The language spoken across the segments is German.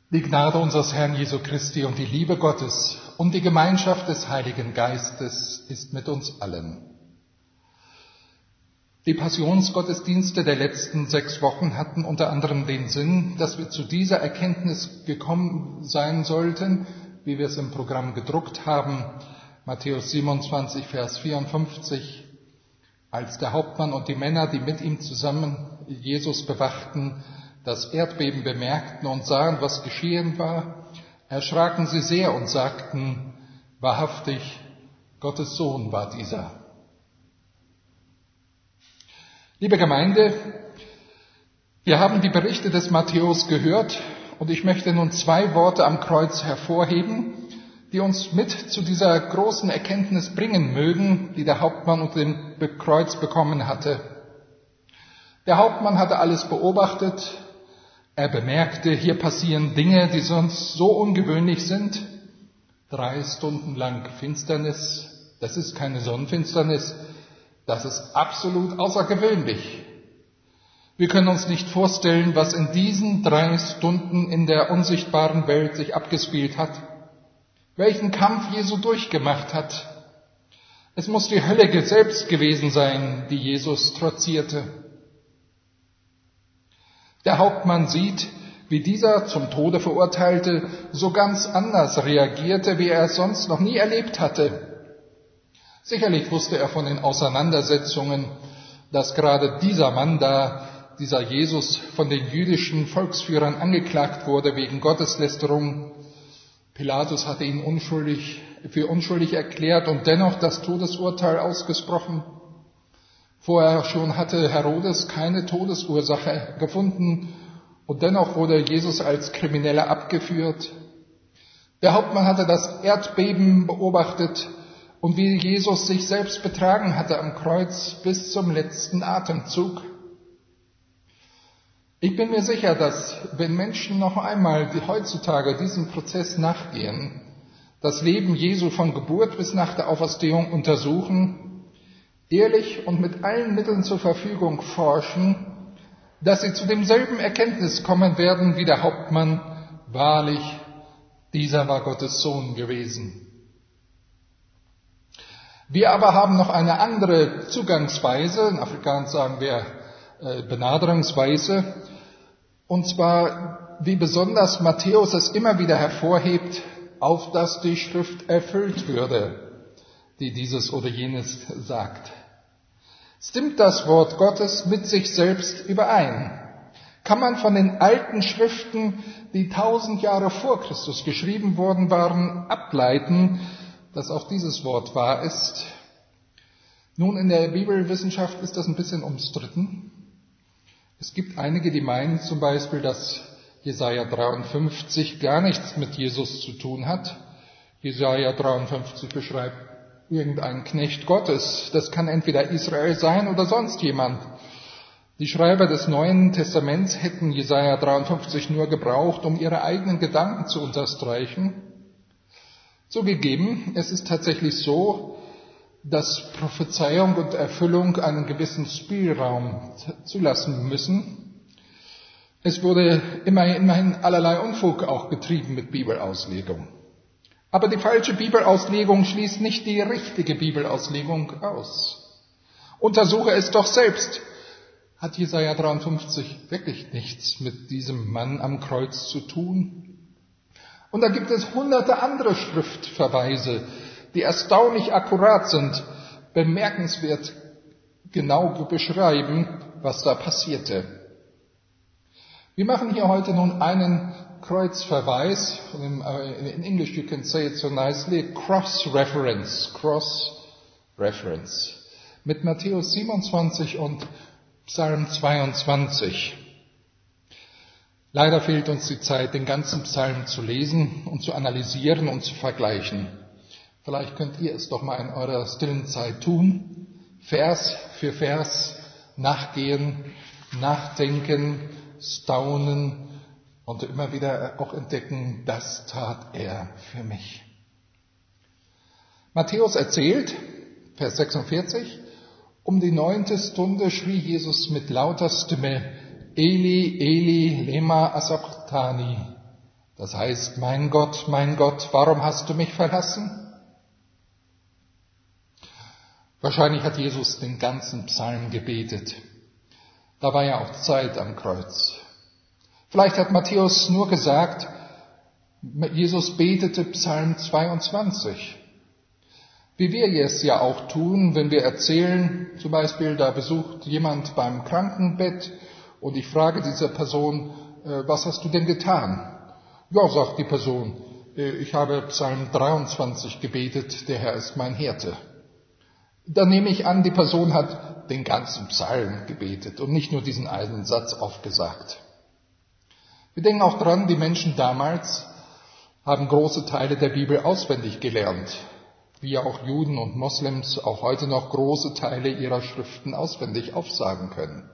Die Gnade unseres Herrn Jesu Christi und die Liebe Gottes und die Gemeinschaft des Heiligen Geistes ist mit uns allen. Die Passionsgottesdienste der letzten 6 Wochen hatten unter anderem den Sinn, dass wir zu dieser Erkenntnis gekommen sein sollten, wie wir es im Programm gedruckt haben, Matthäus 27, Vers 54, als der Hauptmann und die Männer, die mit ihm zusammen Jesus bewachten, das Erdbeben bemerkten und sahen, was geschehen war, erschraken sie sehr und sagten, wahrhaftig, Gottes Sohn war dieser. Liebe Gemeinde, wir haben die Berichte des Matthäus gehört und ich möchte nun 2 Worte am Kreuz hervorheben, die uns mit zu dieser großen Erkenntnis bringen mögen, die der Hauptmann unter dem Kreuz bekommen hatte. Der Hauptmann hatte alles beobachtet. Er bemerkte, hier passieren Dinge, die sonst so ungewöhnlich sind. 3 Stunden lang Finsternis, das ist keine Sonnenfinsternis, das ist absolut außergewöhnlich. Wir können uns nicht vorstellen, was in diesen 3 Stunden in der unsichtbaren Welt sich abgespielt hat, welchen Kampf Jesu durchgemacht hat. Es muss die Hölle selbst gewesen sein, die Jesus trotzierte. Der Hauptmann sieht, wie dieser zum Tode Verurteilte so ganz anders reagierte, wie er es sonst noch nie erlebt hatte. Sicherlich wusste er von den Auseinandersetzungen, dass gerade dieser Mann da, dieser Jesus, von den jüdischen Volksführern angeklagt wurde wegen Gotteslästerung. Pilatus hatte ihn für unschuldig erklärt und dennoch das Todesurteil ausgesprochen. Vorher schon hatte Herodes keine Todesursache gefunden und dennoch wurde Jesus als Krimineller abgeführt. Der Hauptmann hatte das Erdbeben beobachtet und wie Jesus sich selbst betragen hatte am Kreuz bis zum letzten Atemzug. Ich bin mir sicher, dass wenn Menschen noch einmal heutzutage diesem Prozess nachgehen, das Leben Jesu von Geburt bis nach der Auferstehung untersuchen, ehrlich und mit allen Mitteln zur Verfügung forschen, dass sie zu demselben Erkenntnis kommen werden wie der Hauptmann, wahrlich, dieser war Gottes Sohn gewesen. Wir aber haben noch eine andere Zugangsweise, in Afrikaans sagen wir Benaderungsweise, und zwar, wie besonders Matthäus es immer wieder hervorhebt, auf dass die Schrift erfüllt würde, die dieses oder jenes sagt. Stimmt das Wort Gottes mit sich selbst überein? Kann man von den alten Schriften, die 1000 Jahre vor Christus geschrieben worden waren, ableiten, dass auch dieses Wort wahr ist? Nun, in der Bibelwissenschaft ist das ein bisschen umstritten. Es gibt einige, die meinen zum Beispiel, dass Jesaja 53 gar nichts mit Jesus zu tun hat. Jesaja 53 beschreibt irgendein Knecht Gottes. Das kann entweder Israel sein oder sonst jemand. Die Schreiber des Neuen Testaments hätten Jesaja 53 nur gebraucht, um ihre eigenen Gedanken zu unterstreichen. Zugegeben, es ist tatsächlich so, dass Prophezeiung und Erfüllung einen gewissen Spielraum zulassen müssen. Es wurde immerhin allerlei Unfug auch getrieben mit Bibelauslegung. Aber die falsche Bibelauslegung schließt nicht die richtige Bibelauslegung aus. Untersuche es doch selbst. Hat Jesaja 53 wirklich nichts mit diesem Mann am Kreuz zu tun? Und da gibt es hunderte andere Schriftverweise, die erstaunlich akkurat sind, bemerkenswert genau beschreiben, was da passierte. Wir machen hier heute nun einen Kreuzverweis, in English you can say it so nicely, cross-reference, mit Matthäus 27 und Psalm 22. Leider fehlt uns die Zeit, den ganzen Psalm zu lesen und zu analysieren und zu vergleichen. Vielleicht könnt ihr es doch mal in eurer stillen Zeit tun, Vers für Vers nachgehen, nachdenken, staunen und immer wieder auch entdecken, das tat er für mich. Matthäus erzählt, Vers 46, um die 9. Stunde schrie Jesus mit lauter Stimme, Eli, Eli, lema sabachthani. Das heißt, mein Gott, warum hast du mich verlassen? Wahrscheinlich hat Jesus den ganzen Psalm gebetet. Da war ja auch Zeit am Kreuz. Vielleicht hat Matthäus nur gesagt, Jesus betete Psalm 22. Wie wir es ja auch tun, wenn wir erzählen, zum Beispiel, da besucht jemand beim Krankenbett und ich frage dieser Person, was hast du denn getan? Ja, sagt die Person, ich habe Psalm 23 gebetet, der Herr ist mein Hirte. Dann nehme ich an, die Person hat den ganzen Psalm gebetet und nicht nur diesen einen Satz aufgesagt. Wir denken auch dran, die Menschen damals haben große Teile der Bibel auswendig gelernt, wie auch Juden und Moslems auch heute noch große Teile ihrer Schriften auswendig aufsagen können.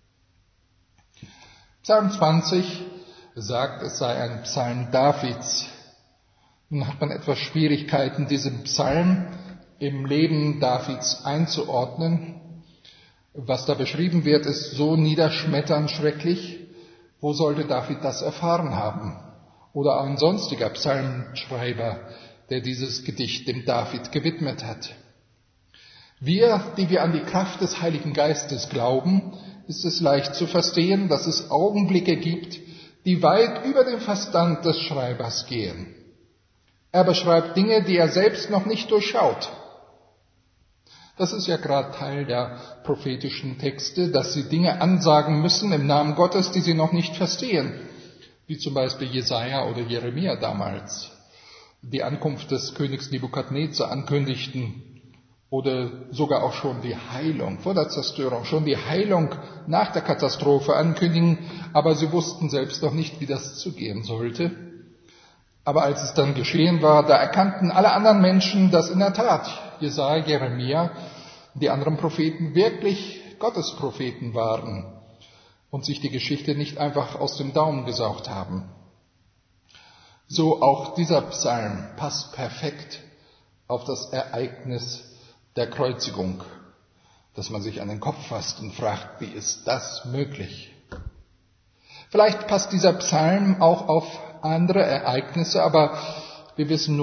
Psalm 20 sagt, es sei ein Psalm Davids. Nun hat man etwas Schwierigkeiten, diesen Psalm im Leben Davids einzuordnen. Was da beschrieben wird, ist so niederschmetternd schrecklich. Wo sollte David das erfahren haben? Oder ein sonstiger Psalmschreiber, der dieses Gedicht dem David gewidmet hat. Wir, die wir an die Kraft des Heiligen Geistes glauben, ist es leicht zu verstehen, dass es Augenblicke gibt, die weit über den Verstand des Schreibers gehen. Er beschreibt Dinge, die er selbst noch nicht durchschaut. Das ist ja gerade Teil der prophetischen Texte, dass sie Dinge ansagen müssen im Namen Gottes, die sie noch nicht verstehen, wie zum Beispiel Jesaja oder Jeremia damals die Ankunft des Königs Nebukadnezar ankündigten oder sogar auch schon die Heilung vor der Zerstörung, schon die Heilung nach der Katastrophe ankündigen, aber sie wussten selbst noch nicht, wie das zugehen sollte. Aber als es dann geschehen war, da erkannten alle anderen Menschen, dass in der Tat Jesaja, Jeremia, die anderen Propheten wirklich Gottespropheten waren und sich die Geschichte nicht einfach aus dem Daumen gesaugt haben. So auch dieser Psalm passt perfekt auf das Ereignis der Kreuzigung, dass man sich an den Kopf fasst und fragt, wie ist das möglich? Vielleicht passt dieser Psalm auch auf andere Ereignisse, aber wir wissen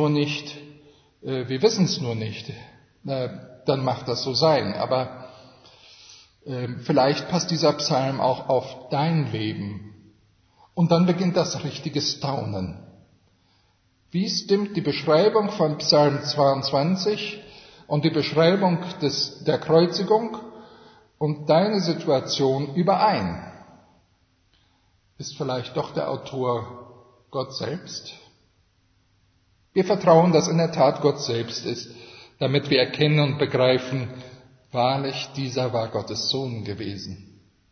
es nur nicht. Dann macht das so sein. Aber vielleicht passt dieser Psalm auch auf dein Leben. Und dann beginnt das richtige Staunen. Wie stimmt die Beschreibung von Psalm 22 und die Beschreibung der Kreuzigung und deine Situation überein? Ist vielleicht doch der Autor Gott selbst? Wir vertrauen, dass in der Tat Gott selbst ist, damit wir erkennen und begreifen, wahrlich, dieser war Gottes Sohn gewesen.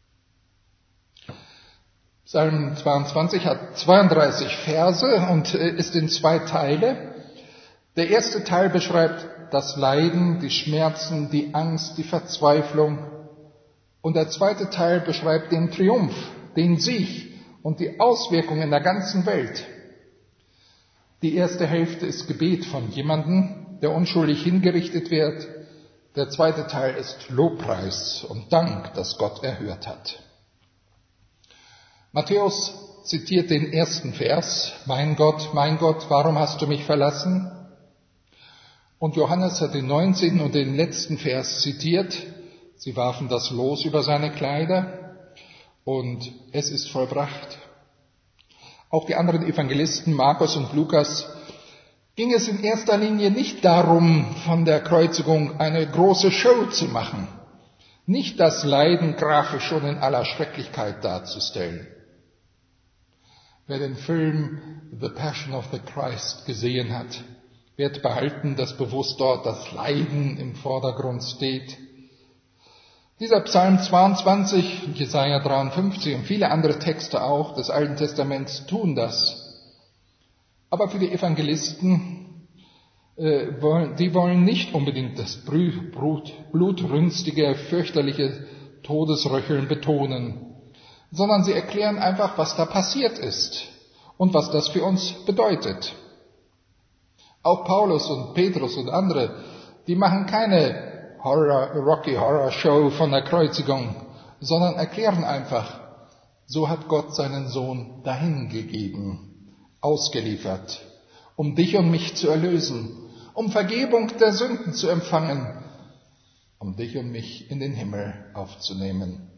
Psalm 22 hat 32 Verse und ist in 2 Teile. Der erste Teil beschreibt das Leiden, die Schmerzen, die Angst, die Verzweiflung. Und der zweite Teil beschreibt den Triumph, den Sieg und die Auswirkungen in der ganzen Welt. Die erste Hälfte ist Gebet von jemandem, der unschuldig hingerichtet wird. Der zweite Teil ist Lobpreis und Dank, dass Gott erhört hat. Matthäus zitiert den ersten Vers, mein Gott, warum hast du mich verlassen? Und Johannes hat den 19. und den letzten Vers zitiert. Sie warfen das Los über seine Kleider und es ist vollbracht. Auch die anderen Evangelisten, Markus und Lukas, ging es in erster Linie nicht darum, von der Kreuzigung eine große Show zu machen, nicht das Leiden grafisch und in aller Schrecklichkeit darzustellen. Wer den Film The Passion of the Christ gesehen hat, wird behalten, dass bewusst dort das Leiden im Vordergrund steht. Dieser Psalm 22, Jesaja 53 und viele andere Texte auch des Alten Testaments tun das. Aber für die Evangelisten, die wollen nicht unbedingt das blutrünstige, fürchterliche Todesröcheln betonen, sondern sie erklären einfach, was da passiert ist und was das für uns bedeutet. Auch Paulus und Petrus und andere, die machen keine Rocky Horror Show von der Kreuzigung, sondern erklären einfach, so hat Gott seinen Sohn dahingegeben. ausgeliefert, um dich und mich zu erlösen, um Vergebung der Sünden zu empfangen, um dich und mich in den Himmel aufzunehmen.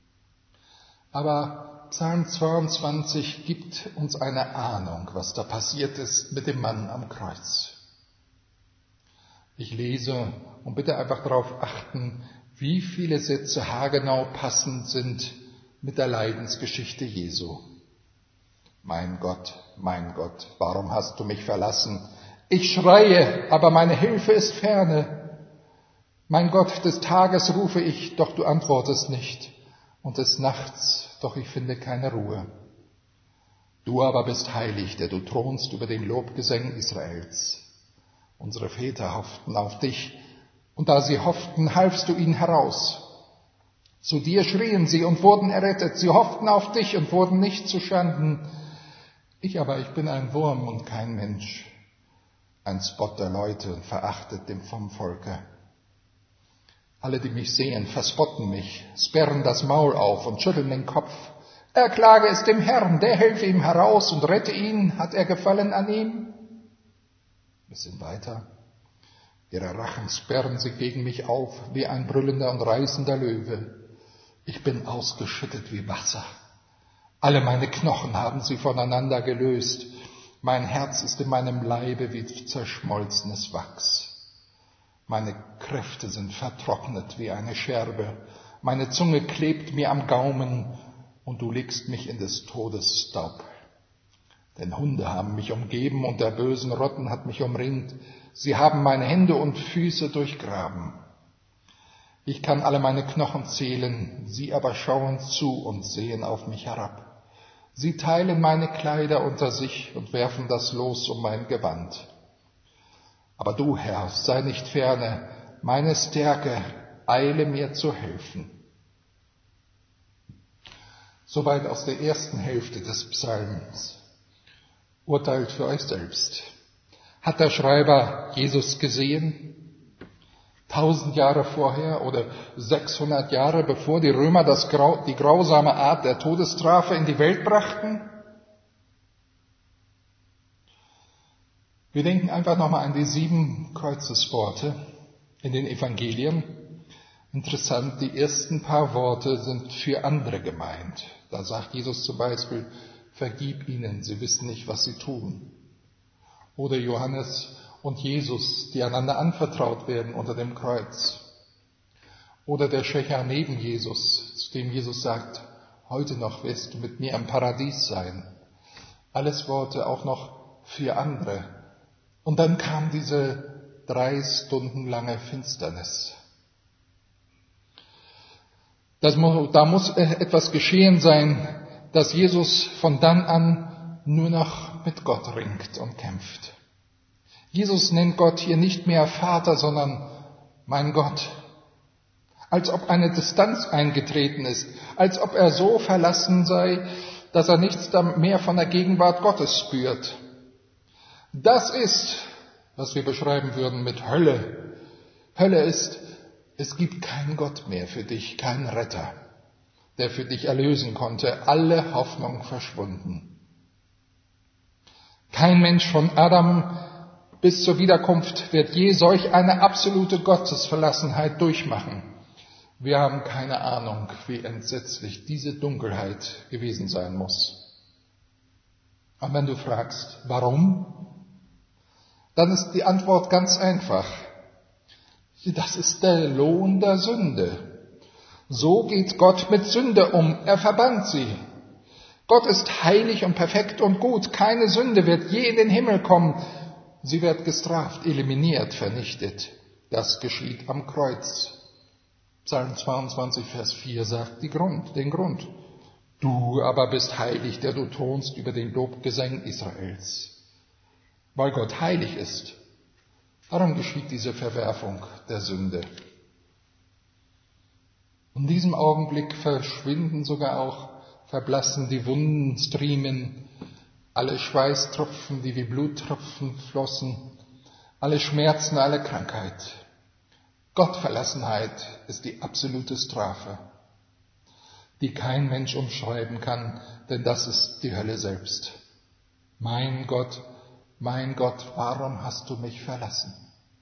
Aber Psalm 22 gibt uns eine Ahnung, was da passiert ist mit dem Mann am Kreuz. Ich lese und bitte einfach darauf achten, wie viele Sätze haargenau passend sind mit der Leidensgeschichte Jesu. Mein Gott, warum hast du mich verlassen? Ich schreie, aber meine Hilfe ist ferne. Mein Gott, des Tages rufe ich, doch du antwortest nicht. Und des Nachts, doch ich finde keine Ruhe. Du aber bist heilig, der du thronst über den Lobgesängen Israels. Unsere Väter hofften auf dich, und da sie hofften, halfst du ihnen heraus. Zu dir schrien sie und wurden errettet. Sie hofften auf dich und wurden nicht zuschanden. Ich bin ein Wurm und kein Mensch, ein Spott der Leute und verachtet dem vom Volke. Alle, die mich sehen, verspotten mich, sperren das Maul auf und schütteln den Kopf. Erklage es dem Herrn, der helfe ihm heraus und rette ihn. Hat er Gefallen an ihm? Bisschen weiter. Ihre Rachen sperren sich gegen mich auf, wie ein brüllender und reißender Löwe. Ich bin ausgeschüttet wie Wasser. Alle meine Knochen haben sie voneinander gelöst. Mein Herz ist in meinem Leibe wie zerschmolzenes Wachs. Meine Kräfte sind vertrocknet wie eine Scherbe. Meine Zunge klebt mir am Gaumen und du legst mich in des Todes Staub. Denn Hunde haben mich umgeben und der bösen Rotten hat mich umringt. Sie haben meine Hände und Füße durchgraben. Ich kann alle meine Knochen zählen, sie aber schauen zu und sehen auf mich herab. Sie teilen meine Kleider unter sich und werfen das Los um mein Gewand. Aber du, Herr, sei nicht ferne, meine Stärke, eile mir zu helfen. Soweit aus der ersten Hälfte des Psalms. Urteilt für euch selbst. Hat der Schreiber Jesus gesehen? 1000 Jahre vorher oder 600 Jahre bevor die Römer die grausame Art der Todesstrafe in die Welt brachten? Wir denken einfach nochmal an die 7 Kreuzesworte in den Evangelien. Interessant, die ersten paar Worte sind für andere gemeint. Da sagt Jesus zum Beispiel, vergib ihnen, sie wissen nicht, was sie tun. Oder Johannes und Jesus, die einander anvertraut werden unter dem Kreuz. Oder der Schächer neben Jesus, zu dem Jesus sagt, heute noch wirst du mit mir im Paradies sein. Alles Worte auch noch für andere. Und dann kam diese 3 Stunden lange Finsternis. Da muss etwas geschehen sein, dass Jesus von dann an nur noch mit Gott ringt und kämpft. Jesus nennt Gott hier nicht mehr Vater, sondern mein Gott. Als ob eine Distanz eingetreten ist, als ob er so verlassen sei, dass er nichts mehr von der Gegenwart Gottes spürt. Das ist, was wir beschreiben würden mit Hölle. Hölle ist, es gibt keinen Gott mehr für dich, keinen Retter, der für dich erlösen konnte, alle Hoffnung verschwunden. Kein Mensch von Adam bis zur Wiederkunft wird je solch eine absolute Gottesverlassenheit durchmachen. Wir haben keine Ahnung, wie entsetzlich diese Dunkelheit gewesen sein muss. Und wenn du fragst, warum? Dann ist die Antwort ganz einfach. Das ist der Lohn der Sünde. So geht Gott mit Sünde um. Er verbannt sie. Gott ist heilig und perfekt und gut. Keine Sünde wird je in den Himmel kommen. Sie wird gestraft, eliminiert, vernichtet. Das geschieht am Kreuz. Psalm 22, Vers 4 sagt den Grund. Du aber bist heilig, der du thronst über den Lobgesängen Israels. Weil Gott heilig ist. Darum geschieht diese Verwerfung der Sünde. In diesem Augenblick verschwinden sogar auch, verblassen die Wunden, Striemen, alle Schweißtropfen, die wie Bluttropfen flossen, alle Schmerzen, alle Krankheit. Gottverlassenheit ist die absolute Strafe, die kein Mensch umschreiben kann, denn das ist die Hölle selbst. mein Gott, warum hast du mich verlassen?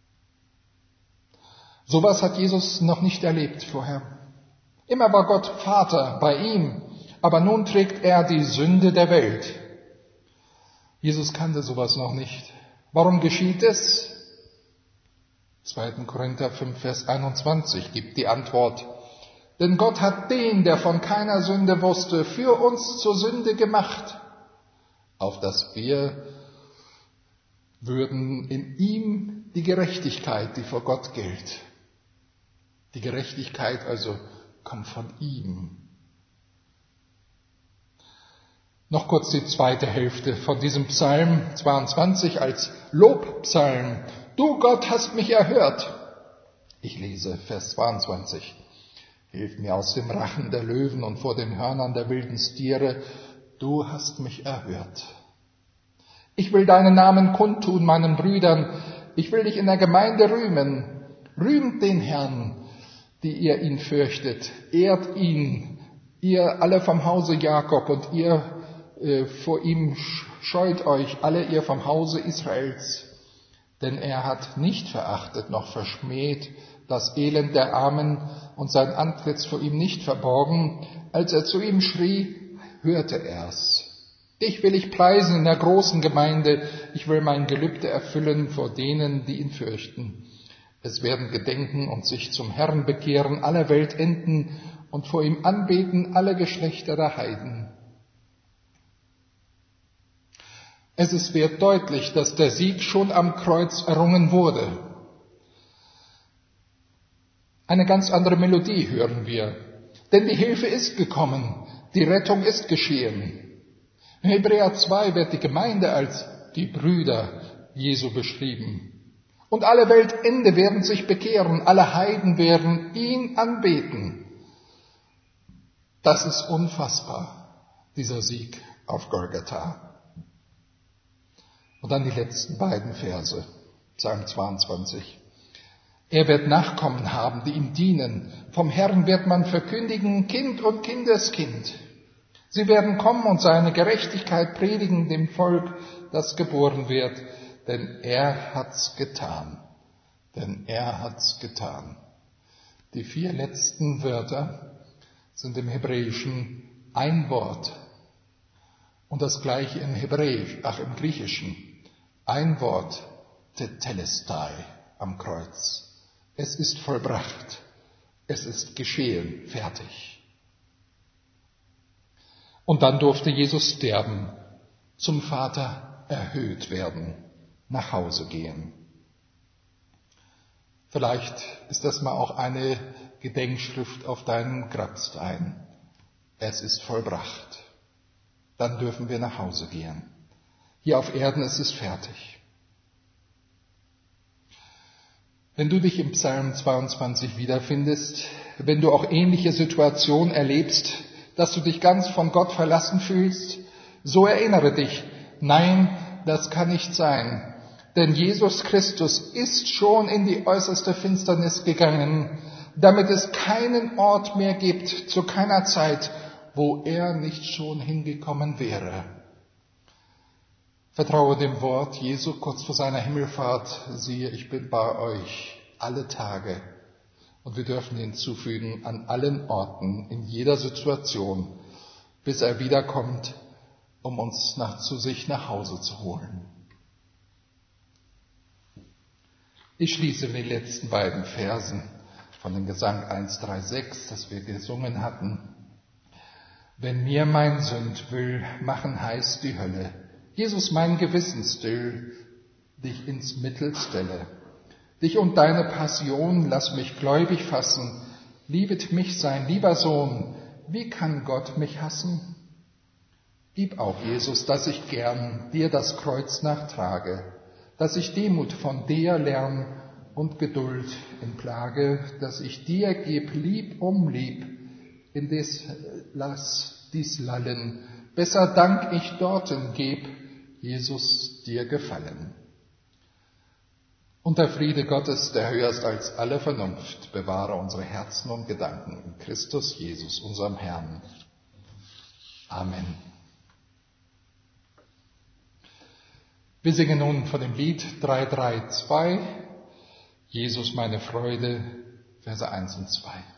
Sowas hat Jesus noch nicht erlebt vorher. Immer war Gott Vater bei ihm, aber nun trägt er die Sünde der Welt. Jesus kannte sowas noch nicht. Warum geschieht es? 2. Korinther 5, Vers 21 gibt die Antwort. Denn Gott hat den, der von keiner Sünde wusste, für uns zur Sünde gemacht, auf dass wir würden in ihm die Gerechtigkeit, die vor Gott gilt. Die Gerechtigkeit also kommt von ihm. Noch kurz die zweite Hälfte von diesem Psalm 22 als Lobpsalm. Du Gott hast mich erhört. Ich lese Vers 22. Hilf mir aus dem Rachen der Löwen und vor den Hörnern der wilden Stiere. Du hast mich erhört. Ich will deinen Namen kundtun meinen Brüdern. Ich will dich in der Gemeinde rühmen. Rühmt den Herrn, die ihr ihn fürchtet. Ehrt ihn, ihr alle vom Hause Jakob und ihr vor ihm scheut euch, alle ihr vom Hause Israels. Denn er hat nicht verachtet noch verschmäht das Elend der Armen und sein Antlitz vor ihm nicht verborgen. Als er zu ihm schrie, hörte er's. Dich will ich preisen in der großen Gemeinde. Ich will mein Gelübde erfüllen vor denen, die ihn fürchten. Es werden gedenken und sich zum Herrn bekehren aller Weltenden und vor ihm anbeten alle Geschlechter der Heiden. Es wird deutlich, dass der Sieg schon am Kreuz errungen wurde. Eine ganz andere Melodie hören wir. Denn die Hilfe ist gekommen, die Rettung ist geschehen. In Hebräer 2 wird die Gemeinde als die Brüder Jesu beschrieben. Und alle Weltende werden sich bekehren, alle Heiden werden ihn anbeten. Das ist unfassbar, dieser Sieg auf Golgatha. Und dann die letzten beiden Verse, Psalm 22. Er wird Nachkommen haben, die ihm dienen. Vom Herrn wird man verkündigen, Kind und Kindeskind. Sie werden kommen und seine Gerechtigkeit predigen dem Volk, das geboren wird. Denn er hat's getan. Denn er hat's getan. Die 4 letzten Wörter sind im Hebräischen ein Wort. Und das gleiche im Griechischen. Ein Wort, Tetelestai, am Kreuz. Es ist vollbracht. Es ist geschehen, fertig. Und dann durfte Jesus sterben, zum Vater erhöht werden, nach Hause gehen. Vielleicht ist das mal auch eine Gedenkschrift auf deinem Grabstein. Es ist vollbracht. Dann dürfen wir nach Hause gehen. Hier auf Erden ist es fertig. Wenn du dich im Psalm 22 wiederfindest, wenn du auch ähnliche Situationen erlebst, dass du dich ganz von Gott verlassen fühlst, so erinnere dich, nein, das kann nicht sein. Denn Jesus Christus ist schon in die äußerste Finsternis gegangen, damit es keinen Ort mehr gibt, zu keiner Zeit, wo er nicht schon hingekommen wäre. Vertraue dem Wort Jesu kurz vor seiner Himmelfahrt, siehe, ich bin bei euch alle Tage. Und wir dürfen hinzufügen, an allen Orten, in jeder Situation, bis er wiederkommt, um uns zu sich nach Hause zu holen. Ich schließe mit den letzten beiden Versen von dem Gesang 136, das wir gesungen hatten. Wenn mir mein Sünd will machen heiß die Hölle, Jesus mein Gewissen still, dich ins Mittel stelle. Dich und deine Passion lass mich gläubig fassen, liebet mich sein lieber Sohn, wie kann Gott mich hassen? Gib auch, Jesus, dass ich gern dir das Kreuz nachtrage, dass ich Demut von dir lern und Geduld in Plage, dass ich dir geb lieb um lieb, indes lass dies lallen, besser Dank ich dorten geb, Jesus dir gefallen. Und der Friede Gottes, der höher ist als alle Vernunft, bewahre unsere Herzen und Gedanken in Christus Jesus, unserem Herrn. Amen. Wir singen nun von dem Lied 332, Jesus meine Freude, Verse 1 und 2.